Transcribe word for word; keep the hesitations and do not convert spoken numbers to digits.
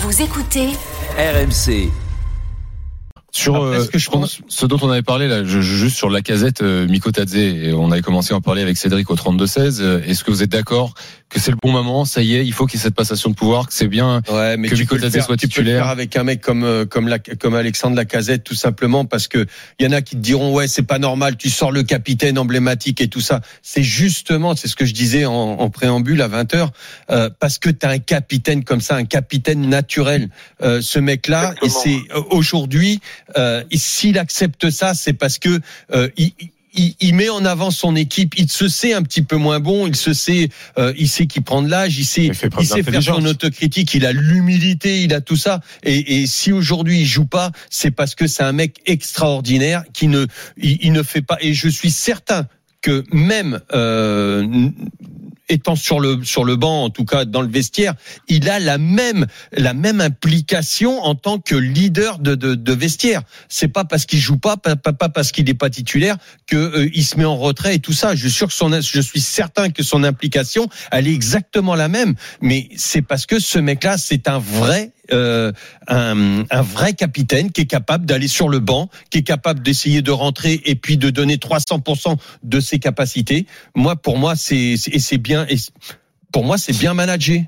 Vous écoutez R M C. Sur euh, ce, que je pense... ce dont on avait parlé là, je, juste sur Lacazette, euh, Mikotadze, et on avait commencé à en parler avec Cédric au trente-deux seize. Est-ce que vous êtes d'accord que c'est le bon moment, ça y est, il faut qu'il y ait cette passation de pouvoir, que c'est bien ouais, mais que Mikotadze soit titulaire. Tu peux le faire avec un mec comme comme la, comme Alexandre Lacazette, tout simplement parce que il y en a qui te diront ouais c'est pas normal, tu sors le capitaine emblématique et tout ça. C'est justement, c'est ce que je disais en, en préambule à vingt heures, euh, parce que t'as un capitaine comme ça, un capitaine naturel. Euh, ce mec-là, et c'est euh, aujourd'hui. Euh, et s'il accepte ça, c'est parce que euh, il, il, il met en avant son équipe. Il se sait un petit peu moins bon. Il se sait, euh, il sait qu'il prend de l'âge. Il sait, il, il sait faire son autocritique. Il a l'humilité. Il a tout ça. Et, et si aujourd'hui il joue pas, c'est parce que c'est un mec extraordinaire qui ne, il, il ne fait pas. Et je suis certain que même euh, étant sur le sur le banc, en tout cas dans le vestiaire, il a la même la même implication en tant que leader de de, de vestiaire. C'est pas parce qu'il joue pas, pas, pas parce qu'il est pas titulaire que euh, il se met en retrait et tout ça. Je suis sûr que son, je suis certain que son implication, elle est exactement la même. Mais c'est parce que ce mec-là, c'est un vrai Euh, un, un vrai capitaine qui est capable d'aller sur le banc, qui est capable d'essayer de rentrer et puis de donner trois cents pour cent de ses capacités. Moi, pour moi, c'est, c'est et c'est bien. Et pour moi, c'est bien managé.